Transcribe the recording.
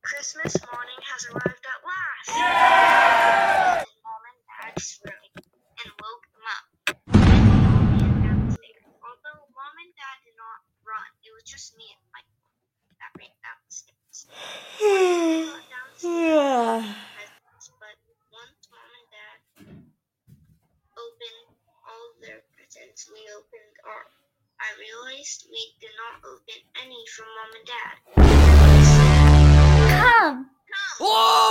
Christmas morning has arrived at last. Yeah! Mom and Dad's room and woke them up. Mommy and downstairs. Although Mom and Dad did not run, it was just me and Michael that ran downstairs. They got downstairs presents, but once Mom and Dad opened all their presents, we opened ours. I realized we did not open any from Mom and Dad. Come! Whoa!